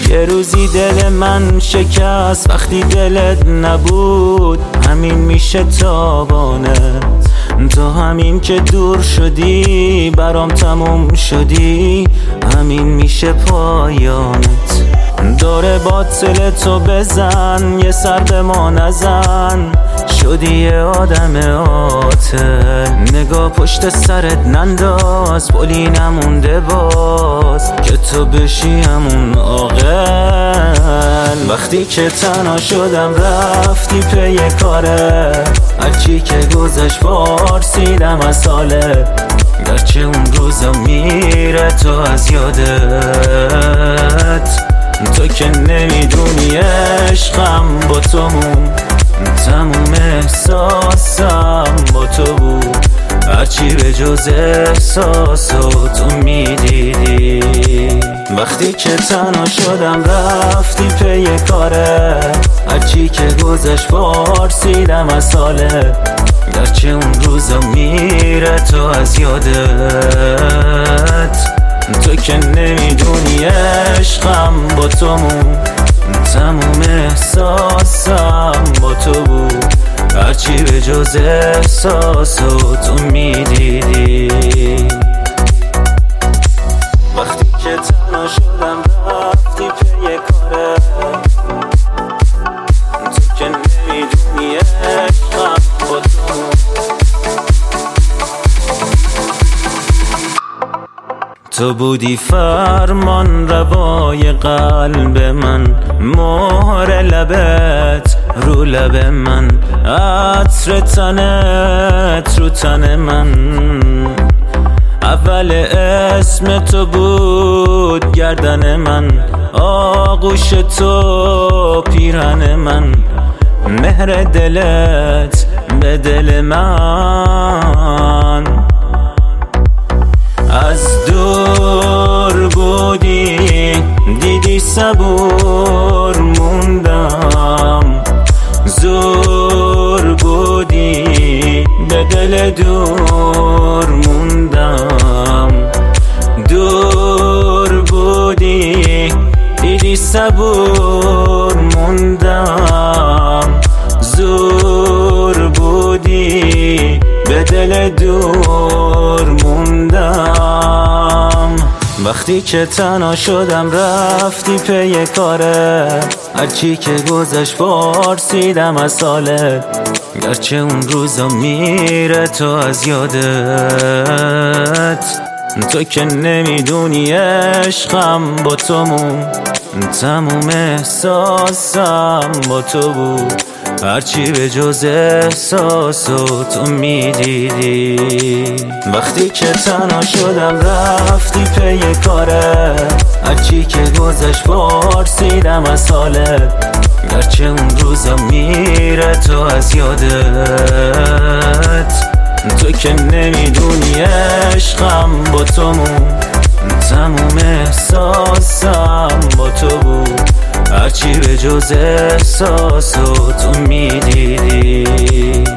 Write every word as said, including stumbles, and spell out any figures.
یه روزی دل من شکست وقتی دلت نبود، همین میشه تابانه. تو همین که دور شدی برام تموم شدی، همین میشه پایانت. داره باطل تو بزن، یه سر به ما نزن، شدی یه آدم عاطل. نگاه پشت سرت ننداز، پلی نمونده باز که تو بشی همون عاقل. وقتی که تنها شدم رفتی پی کاره، هرچی که گذشت پرسیدم از حالت، گرچه اون روزا میره تو از یادت. تو که نمیدونی عشقم با تو مون، تموم احساسم با تو بود، هرچی به جز احساسو تو میدیدی. وقتی که تنها شدم رفتی پی کاره، هرچی که گذشت پرسیدم از حالت، گرچه اون روزا میره تو از یادت. تو که نمیدونی عشقم با تو مون، تموم احساسم با تو بود، هرچی به جز احساسو تو میدیدی. وقتی که تنها شدم رفتی پی کاره، تو که نمیدونی عشقم با تو مون. تو بودی فرمان روای قلب من، مهر لبت رو لب من، عطر تنت رو تن من. اول اسم تو بود گردن من، آغوش تو پیرهن من، مهر دلت به دل من. از دور بودی دیدی صبور موندم، زور بودی به دل دور موندم. دور بودی دیدی صبور موندم، زور بودی به دل دور موندم. وقتی که تنها شدم رفتی پی کاره، هرچی که گذشت پرسیدم از حالت، گرچه اون روزا میره تو از یادت. تو که نمیدونی عشقم با تو مون، تموم احساسم با تو بود، هرچی به جز احساسو تو میدیدی. وقتی که تنها شدم رفتی پی کاره، هرچی که گذشت پرسیدم از حالت، گرچه اون روزا میره تو از یادت. تو که نمیدونی عشقم با تو مون، تموم احساسم با تو بود، هرچی به جز احساسو تو میدیدی.